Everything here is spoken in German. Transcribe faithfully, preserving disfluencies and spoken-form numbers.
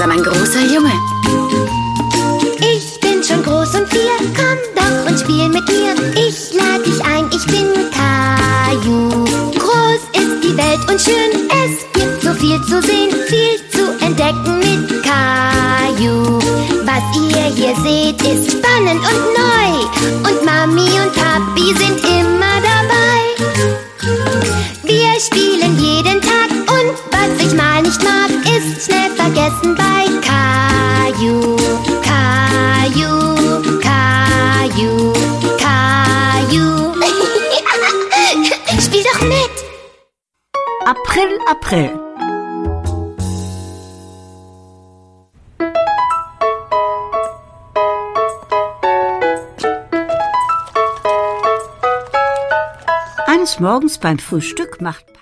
langsam ein großer Junge. Ich bin schon groß und vier, komm doch und spiel mit mir. Ich lade dich ein, ich bin Caillou. Groß ist die Welt und schön, es gibt so viel zu sehen, viel zu entdecken mit Caillou. Was ihr hier seht, ist spannend und neu, und Mami und Papi sind immer dabei. Wir spielen jeden Tag, und was ich mal nicht mag, ist schnell vergessen bei Caillou. Caillou, Caillou, Caillou. Spiel doch mit! April, April. Eines Morgens beim Frühstück macht